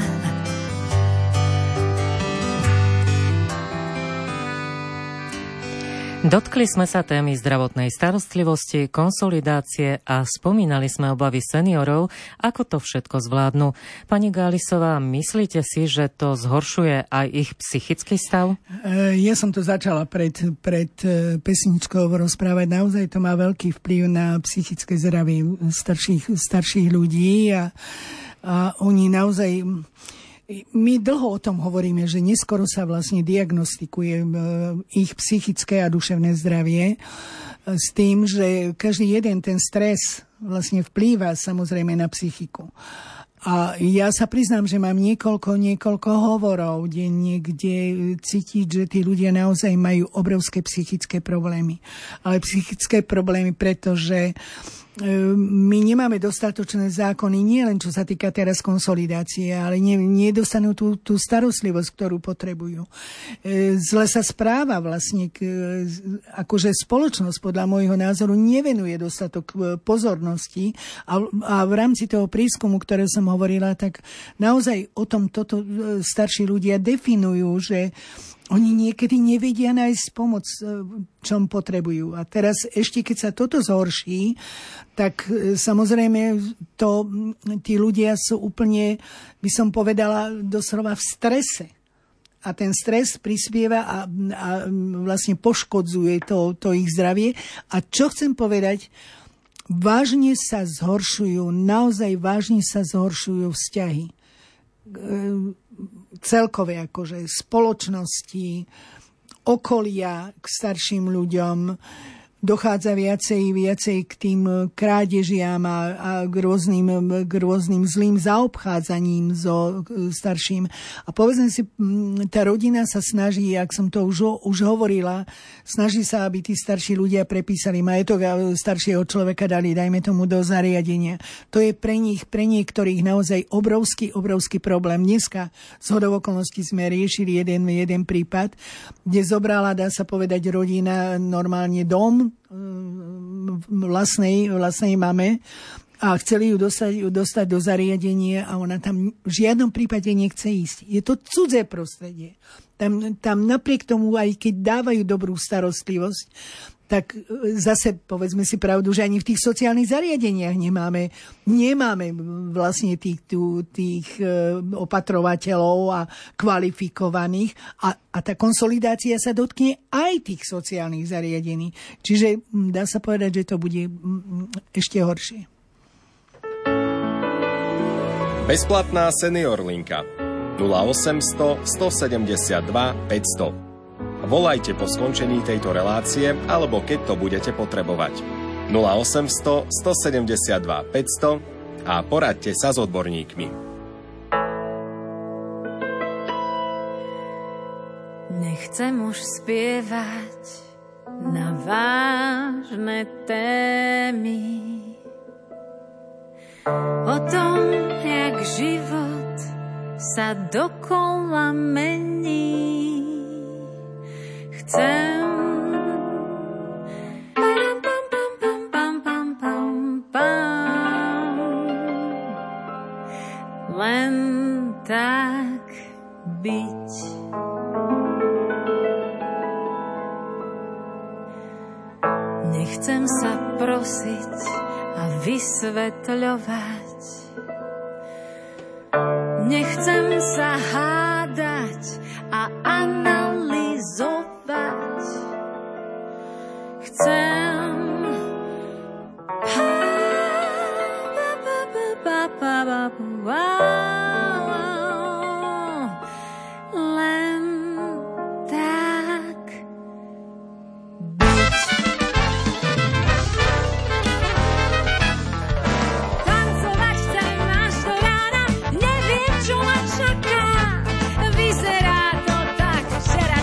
Dotkli sme sa témy zdravotnej starostlivosti, konsolidácie a spomínali sme obavy seniorov, ako to všetko zvládnu. Pani Gálisová, myslíte si, že to zhoršuje aj ich psychický stav? Ja som to začala pred pesničkou rozprávať. Naozaj to má veľký vplyv na psychické zdravie starších ľudí a oni naozaj My dlho o tom hovoríme, že neskoro sa vlastne diagnostikuje ich psychické a duševné zdravie s tým, že každý jeden ten stres vlastne vplýva samozrejme na psychiku. A ja sa priznám, že mám niekoľko hovorov denne, kde cítiť, že tí ľudia naozaj majú obrovské psychické problémy. Ale psychické problémy, pretože my nemáme dostatočné zákony, nie len čo sa týka teraz konsolidácie, ale nedostanú tú starostlivosť, ktorú potrebujú. Zle sa správa vlastne, akože spoločnosť podľa môjho názoru nevenuje dostatok pozornosti a v rámci toho prískumu, ktoré som hovorila, tak naozaj o tom toto starší ľudia definujú, že oni niekedy nevedia nájsť pomoc, čom potrebujú. A teraz ešte, keď sa toto zhorší, tak samozrejme tí ľudia sú úplne, by som povedala, doslova v strese. A ten stres prispieva a vlastne poškodzuje to ich zdravie. A čo chcem povedať, vážne sa zhoršujú vzťahy. Celkové akože spoločnosti, okolia k starším ľuďom, dochádza viacej k tým krádežiam a k rôznym zlým zaobchádzaním so starším. A povedzme si, tá rodina sa snaží, ak som to už hovorila, snaží sa, aby tí starší ľudia prepísali majetok a staršieho človeka dali, dajme tomu, do zariadenia. To je pre niektorých naozaj obrovský problém. Dneska zhodou okolností sme riešili jeden prípad, kde zobrala, dá sa povedať, rodina normálne dom vlastnej mame a chceli ju dostať do zariadenia a ona tam v žiadnom prípade nechce ísť. Je to cudzé prostredie. Tam napriek tomu, aj keď dávajú dobrú starostlivosť, tak zase povedzme si pravdu, že ani v tých sociálnych zariadeniach nemáme vlastne tých opatrovateľov a kvalifikovaných a tá konsolidácia sa dotkne aj tých sociálnych zariadení. Čiže dá sa povedať, že to bude ešte horšie. Bezplatná seniorlinka 0800 172 500. Volajte po skončení tejto relácie alebo keď to budete potrebovať. 0800 172 500 a poraďte sa s odborníkmi. Nechcem už spievať na vážne témy o tom, jak život sa dokola mení. Chcem len tak byť. Nechcem sa prosiť a vysvetľovať. Nechcem sa hádať a analyzovať. Chcem len tak byť. Tancovať chcem až do rána, neviem, čo ma čaká. Vyzerá to tak, že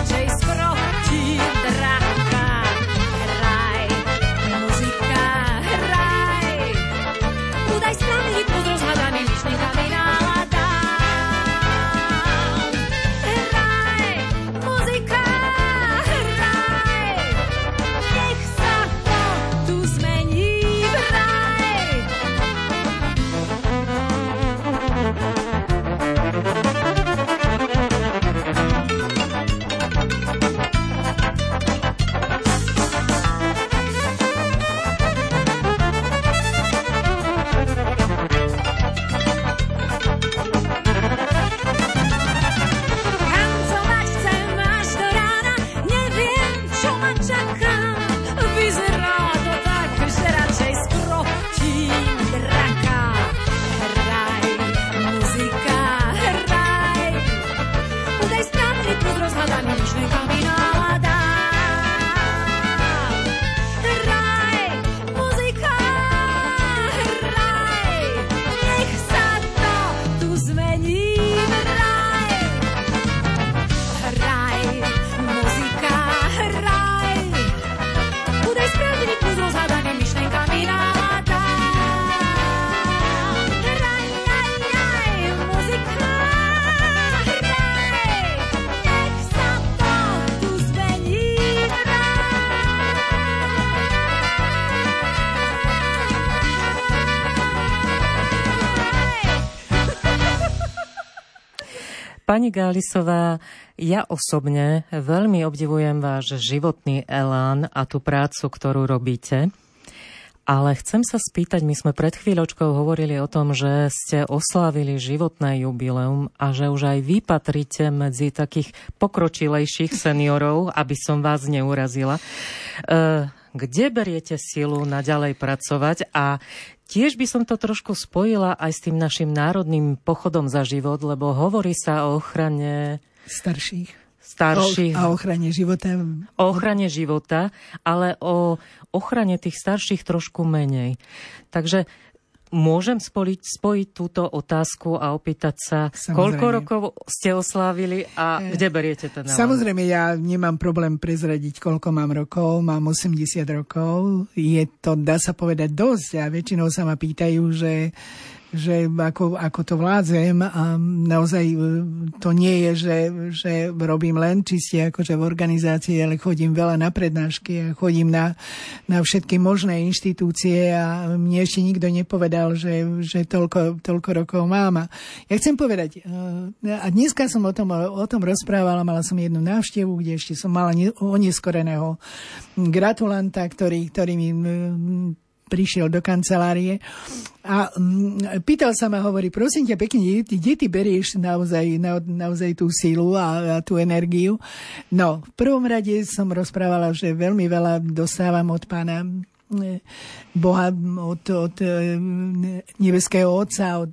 Pani Gálisová, ja osobne veľmi obdivujem váš životný elán a tú prácu, ktorú robíte. Ale chcem sa spýtať, my sme pred chvíľočkou hovorili o tom, že ste oslávili životné jubileum a že už aj vy patríte medzi takých pokročilejších seniorov, aby som vás neurazila. Kde beriete silu naďalej pracovať? A tiež by som to trošku spojila aj s tým našim národným pochodom za život, lebo hovorí sa o ochrane starších. A ochrane života. O ochrane života, ale o ochrane tých starších trošku menej. Takže môžem spojiť túto otázku a opýtať sa, koľko rokov ste oslávili a kde beriete ten elán? Samozrejme, ja nemám problém prezradiť, koľko mám rokov. Mám 80 rokov. Je to, dá sa povedať, dosť. A väčšinou sa ma pýtajú, že ako to vládzem, a naozaj to nie je, že robím len čiste akože v organizácii, ale chodím veľa na prednášky a chodím na všetky možné inštitúcie a mne ešte nikto nepovedal, že toľko rokov mám. A ja chcem povedať, a dneska som o tom rozprávala, mala som jednu návštevu, kde ešte som mala oneskoreného gratulanta, ktorý mi prišiel do kancelárie a pýtal sa ma, hovorí, prosím ťa pekne, kde ty berieš naozaj tú sílu a tú energiu? No, v prvom rade som rozprávala, že veľmi veľa dostávam od Pána Boha, od nebeského Otca,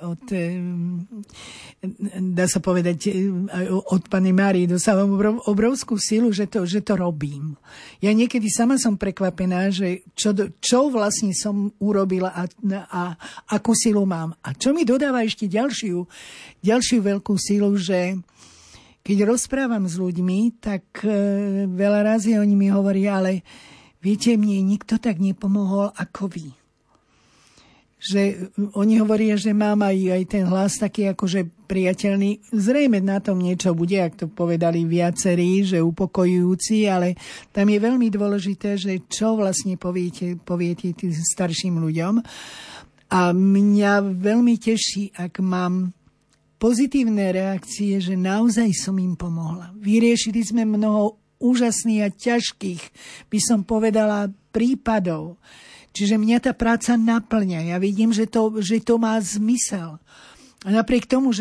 dá sa povedať, od Panny Márie dostávam obrovskú silu, že to robím. Ja niekedy sama som prekvapená, že čo vlastne som urobila a akú silu mám. A čo mi dodáva ešte ďalšiu veľkú silu, že keď rozprávam s ľuďmi, tak veľa razy oni mi hovoria, ale viete, mne nikto tak nepomohol ako vy. Že oni hovoria, že mám aj ten hlas taký akože priateľný. Zrejme na tom niečo bude, ak to povedali viacerí, že upokojujúci, ale tam je veľmi dôležité, že čo vlastne poviete tým starším ľuďom. A mňa veľmi teší, ak mám pozitívne reakcie, že naozaj som im pomohla. Vyriešili sme mnoho úžasných a ťažkých, by som povedala, prípadov. Čiže mňa tá práca naplňa. Ja vidím, že to má zmysel. A napriek tomu, že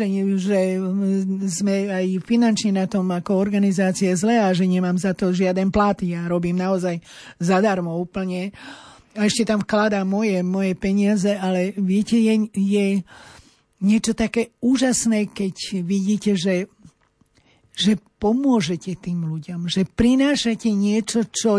sme aj finančne na tom ako organizácia zle a že nemám za to žiaden plat, ja robím naozaj zadarmo úplne. A ešte tam vkladám moje peniaze, ale viete, je niečo také úžasné, keď vidíte, že pomôžete tým ľuďom, že prinášate niečo, čo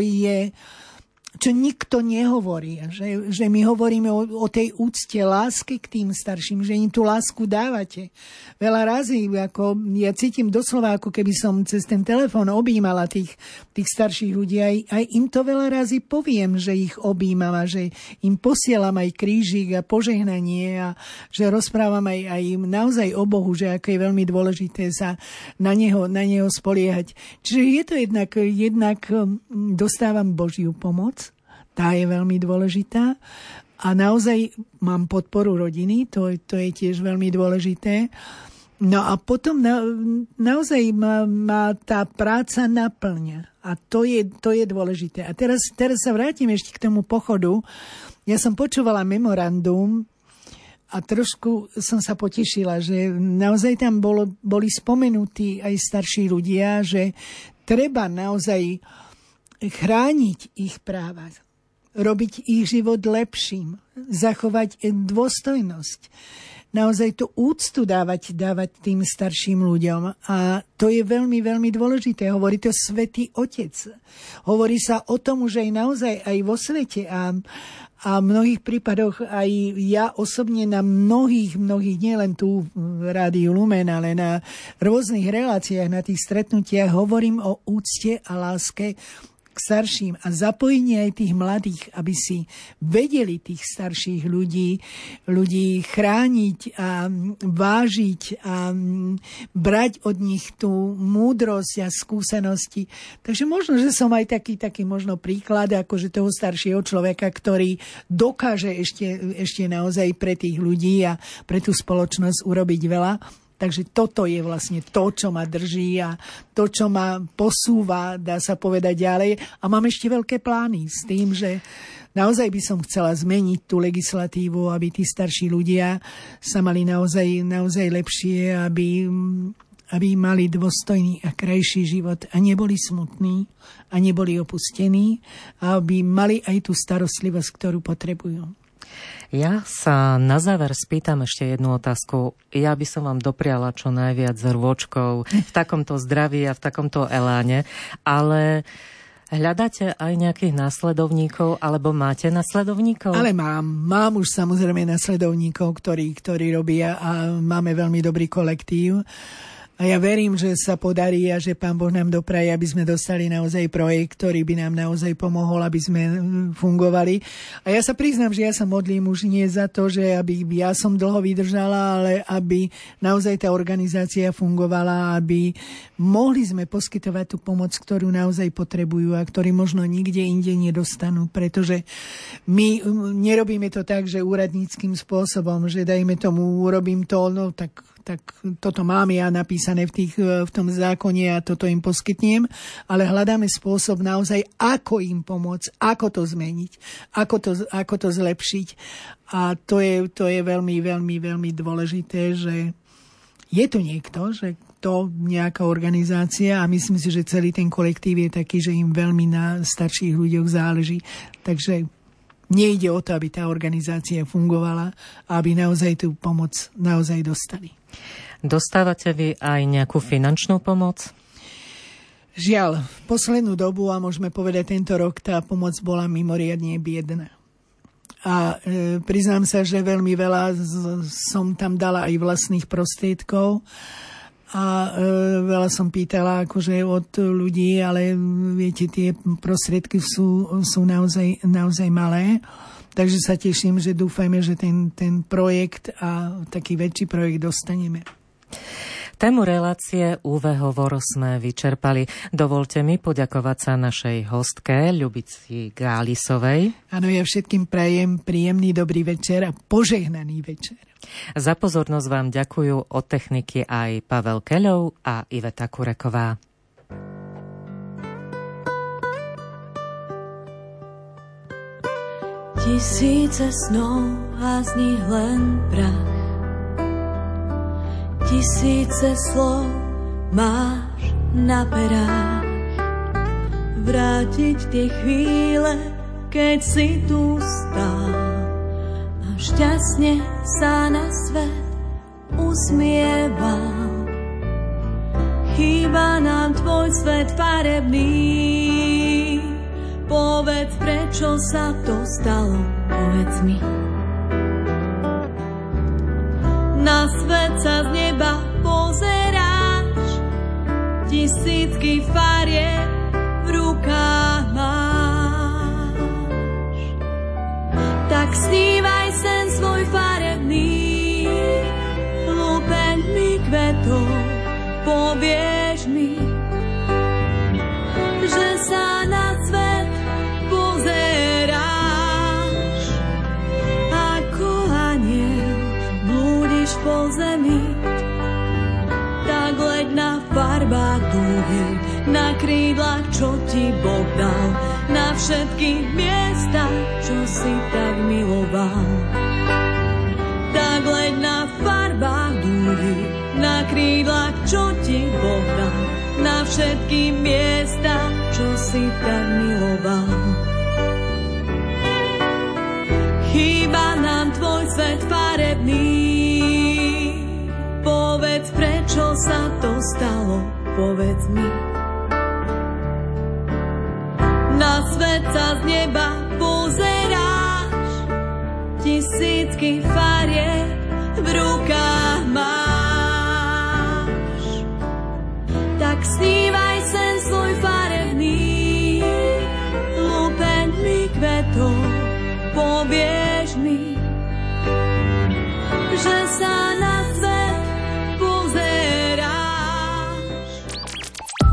nikto nehovorí. Že my hovoríme o tej úcte, láske k tým starším, že im tú lásku dávate. Veľa razy, ako ja cítim doslova, ako keby som cez ten telefón objímala tých starších ľudí. Aj im to veľa razy poviem, že ich objímam a že im posielam aj krížik a požehnanie a že rozprávam aj im naozaj o Bohu, že ako je veľmi dôležité sa na neho spoliehať. Čiže je to jednak dostávam Božiu pomoc, tá je veľmi dôležitá. A naozaj mám podporu rodiny, to je tiež veľmi dôležité. No a potom naozaj ma tá práca naplňa. A to je dôležité. A teraz sa vrátim ešte k tomu pochodu. Ja som počúvala memorandum a trošku som sa potešila, že naozaj tam boli spomenutí aj starší ľudia, že treba naozaj chrániť ich práva, robiť ich život lepším, zachovať dôstojnosť, naozaj tú úctu dávať tým starším ľuďom. A to je veľmi, veľmi dôležité. Hovorí to Svätý Otec. Hovorí sa o tom, že aj naozaj aj vo svete a v mnohých prípadoch aj ja osobne na mnohých, nielen tu v Rádiu Lumen, ale na rôznych reláciách, na tých stretnutiach hovorím o úcte a láske k starším a zapojenie aj tých mladých, aby si vedeli tých starších ľudí chrániť a vážiť a brať od nich tú múdrosť a skúsenosti. Takže možno, že som aj taký možno príklad akože toho staršieho človeka, ktorý dokáže ešte naozaj pre tých ľudí a pre tú spoločnosť urobiť veľa. Takže toto je vlastne to, čo ma drží a to, čo ma posúva, dá sa povedať, ďalej. A mám ešte veľké plány s tým, že naozaj by som chcela zmeniť tú legislatívu, aby tí starší ľudia sa mali naozaj lepšie, aby mali dôstojný a krajší život a neboli smutní a neboli opustení, a aby mali aj tú starostlivosť, ktorú potrebujú. Ja sa na záver spýtam ešte jednu otázku. Ja by som vám dopriala čo najviac rôčkov v takomto zdraví a v takomto eláne, ale hľadáte aj nejakých následovníkov, alebo máte následovníkov? Ale mám už samozrejme následovníkov, ktorí robia, a máme veľmi dobrý kolektív. A ja verím, že sa podarí a že Pán Boh nám dopraje, aby sme dostali naozaj projekt, ktorý by nám naozaj pomohol, aby sme fungovali. A ja sa priznám, že ja sa modlím už nie za to, že aby ja som dlho vydržala, ale aby naozaj tá organizácia fungovala, aby mohli sme poskytovať tú pomoc, ktorú naozaj potrebujú a ktorí možno nikde inde nedostanú. Pretože my nerobíme to tak, že úradníckým spôsobom, že dajme tomu, urobím to, no tak toto mám ja napísané v tom zákone a toto im poskytnem, ale hľadáme spôsob naozaj, ako im pomôcť, ako to zmeniť, ako to zlepšiť. A to je veľmi, veľmi, veľmi dôležité, že je tu niekto, že to nejaká organizácia, a myslím si, že celý ten kolektív je taký, že im veľmi na starších ľuďoch záleží. Takže nejde o to, aby tá organizácia fungovala a aby naozaj tú pomoc naozaj dostali. Dostávate vy aj nejakú finančnú pomoc? Žiaľ, v poslednú dobu, a môžeme povedať tento rok, tá pomoc bola mimoriadne biedna. A priznám sa, že veľmi veľa som tam dala aj vlastných prostriedkov a veľa som pýtala akože od ľudí, ale viete, tie prostriedky sú naozaj malé. Takže sa teším, že dúfajme, že ten projekt a taký väčší projekt dostaneme. Tému relácie UV hovor sme vyčerpali. Dovolte mi poďakovať sa našej hostke Ľubici Gálisovej. Áno, ja všetkým prajem príjemný dobrý večer a požehnaný večer. Za pozornosť vám ďakujú od techniky aj Pavel Keľov a Iveta Kureková. Tisíce snov a z nich len prach. Tisíce slov máš na perách. Vrátiť tie chvíle, keď si tu stál a šťastne sa na svet usmieval. Chýba nám tvoj svet farebný. Povedz, prečo sa to stalo, povedz mi. Na svet sa z neba pozeráš, tisícky farieb v rukách máš. Tak snívaj sen svoj farebný, lupeňmi kvetov, povieš mi, že sa na svet pozeráš, ako aniel blúdiš po zemi. Tak leď na farbách dúhy, na krídlach, čo ti Boh dal, na všetky miesta, čo si tak miloval. Tak leď na farbách dúhy, na krídlach, čo ti Boh dal, na všetky miesta, čo si tak miloval. Chýba nám tvoj svet farebný. Povedz, prečo sa to stalo, povedz mi. Na svet sa z neba pozeráš, tisícky farieb v rukách máš. Tak snívaj sen svoj farebný, lupeňmi kvetov, povieš mi, že sa na